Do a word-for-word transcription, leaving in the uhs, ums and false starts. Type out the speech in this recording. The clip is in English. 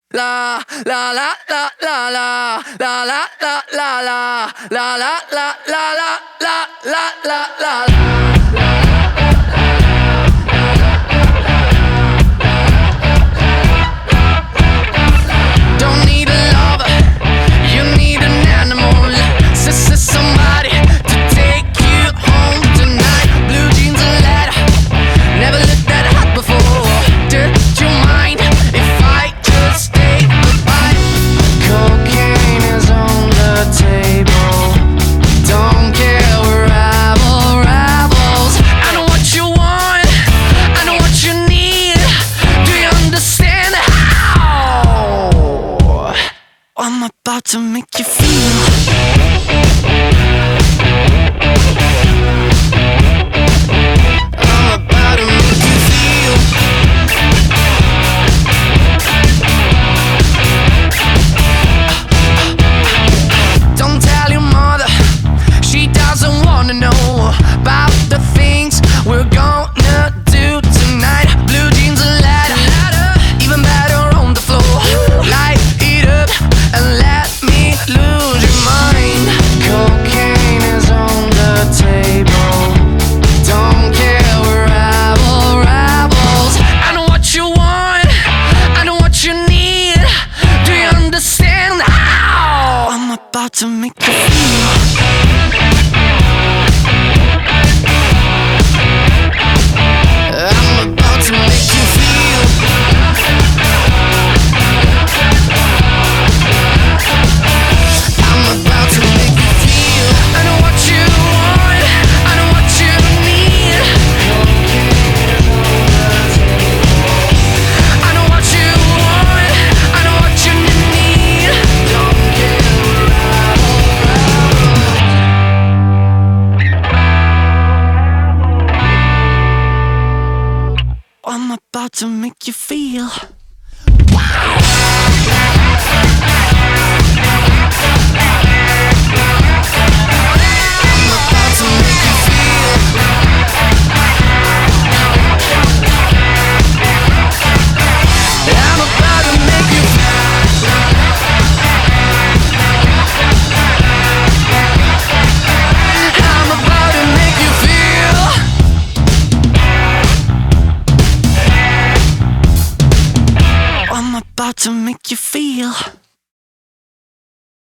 La la la la la la la la la la la la la la la la la la la la. Don't need a lover, you need an animal. S s somebody to take you home tonight. Blue jeans and leather, never looked that hot before. Did you mind if I just take the bite? Cocaine is on the table. Don't care, we're rabble, rabbles. I know what you want, I know what you need. Do you understand how I'm about to make you feel? I'm about to make you feel. Don't tell your mother, she doesn't wanna know about the things we're gonna do tonight. Blue jeans and leather, even better on the floor. Light it up and let me lose your mind. Cocaine is on the table. Don't care, we're rabble, rabbles. I know what you want, I know what you need. Do you understand how I'm about to make you feel? I'm about to make you feel. I'm about to make you feel. I know what you want, I know what you need. I know what you want, I know what you need. Don't care, I'm about to make you feel. I'm about to make you feel.